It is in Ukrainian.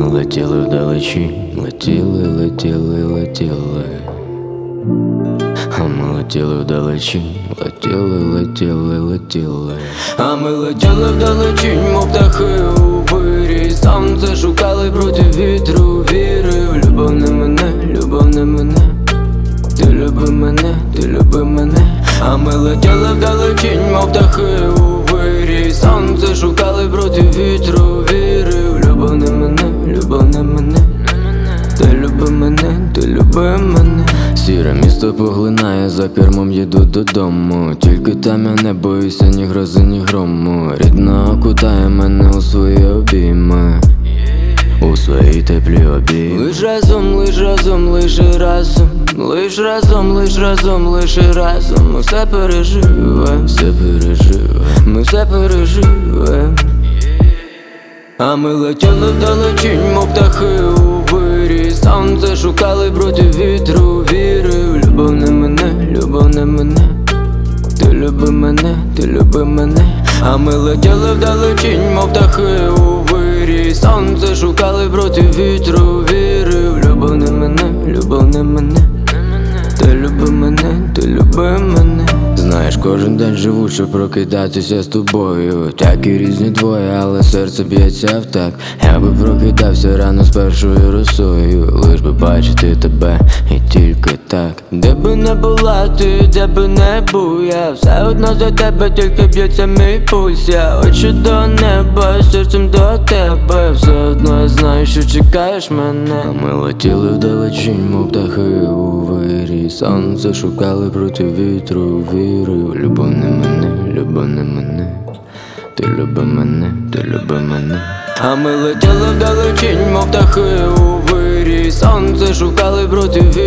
ми летіли вдалечі, летіли, летіли, летіли. А ми летіли вдалечі, летіли, летіли, летіли. А ми летіли вдалечі, мов птахи у вирій. Сонце шукали проти вітру, вірив. Любов не мене, любов не мене. Ти люби мене, ти люби мене. А ми летіли вдалечі, мов птахи у вирій. Сонце шукали проти вітру, вірив. Любов не мене, любов не мене. Ти люби мене, ти люби мене. Сіре місто поглинає, за кермом їду додому. Тільки там я не боюся ні грози, ні грому. Рідна окутає мене у свої обійми, у свої теплі обійми. Лиш разом, лиш разом, лише разом. Лиш разом, лиш разом, лише разом. Ми все переживем, все переживем. Ми все переживем. А ми летіли вдалечінь, мов птахи у вирій. Сонце шукали проти вітру, вірив. Любов не мене, любов не мене. Ти люби мене, ти люби мене. А ми летіли вдалечінь, мов птахи у вирій. Сонце шукали проти вітру, вірив. Любов не мене, любов не мене. Ти люби мене, ти люби мене. Знаєш, кожен день живу, щоб прокидатися з тобою. Так і різні двоє, але серце б'ється в так. Я би прокидався рано з першою росою, лиш би бачити тебе і тільки так. Де би не була ти, де би не був я, все одно за тебе тільки б'ється мій пульс. Я очі до неба, серцем до тебе. Все одно я знаю, що чекаєш мене. А ми летіли вдалечінь, мов птахи у вирій. Сонце шукали проти вітру, вірив. Любов не мене, любов не мене. Ти люби мене, ти люби мене. А ми летіли вдалечінь, мов птахи у вирій. Сонце шукали проти вітру.